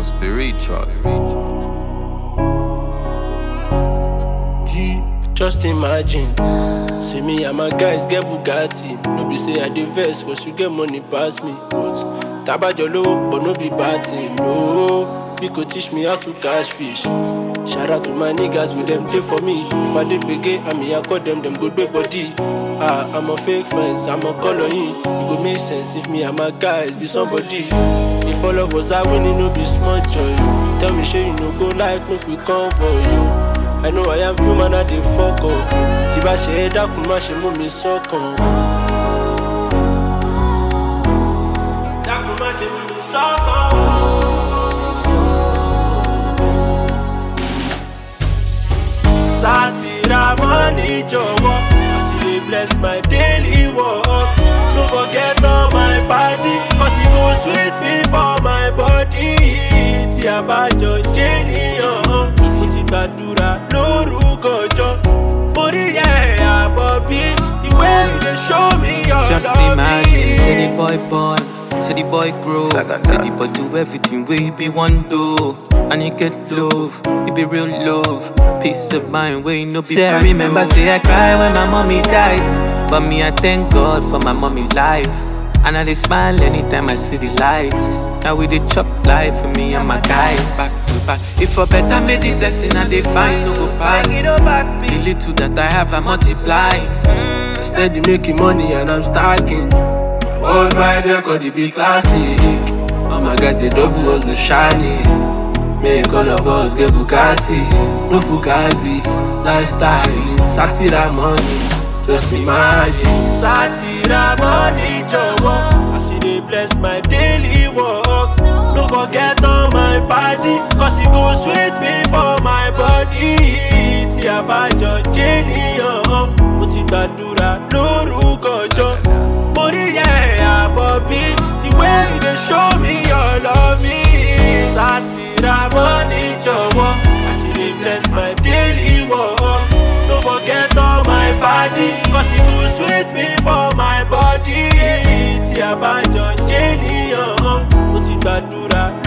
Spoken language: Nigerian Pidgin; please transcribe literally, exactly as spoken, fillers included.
spiritual. G, just imagine. See me and my guys get Bugatti. No be say I dey vex, cause you get money pass me. But tabajo low, but no be bad thing. No, you could teach me how to catch fish. Shout out to my niggas with them day for me. If I did begin, I mean I call them them good big body. Ah, I'm a fake friends, I'm a color in. It go make sense if me and my guys be somebody. If all of us are winning, no be small joy. Tell me, sure you no go like, make we come for you. I know I am human, I dey fuck up. Tiba she dákun má ṣe mú mi sọ́kàn. Dákun má ṣe mú mi sọ́kàn. Satira money jọ̀wọ́, as you dey bless my daily work. No forget all my body, cause it go sweet me for my body. Tí a bá jọ jẹ́ níyàn, mo ti gbàdúrà lórúkọ ọjọ́. Orí ẹ̀ àbọ̀bí, the way you dey show me your Just love. imagine, say the boy born, say the boy grow, say the boy do everything we be one do. And he get love, it be real love, peace of mind, we no be. Say I remember, say I cry when my mommy died, but me I thank God for my mommy's life. And I dey smile anytime I see the light. Now we dey chop life for me and my guys. Back to back. If for better made the blessing I dey find, no go pass. The little that I have I multiply. Steady making money and I'm stacking. Hold my record, it be classic. Oh my God, the double was so shiny. Make all of us get Bugatti. No Fugazi, lifestyle. Satira money, just imagine. Satira money, jọ̀wọ́. As you dey bless my daily work. No forget all my body, cause it go sweet me for my body. Tí a bá jọ jẹ́ níyàn, mo ti gbàdúrà lórúkọ ọjọ́. Orí ẹ̀ àbọ̀bí, the way you dey show me your love me. Satira money jọ̀wọ́, as you dey bless my daily work. No forget all my body, cause it go sweet me for my body. Tí a bá jọ jẹ́ níyàn, mo ti gbàdúrà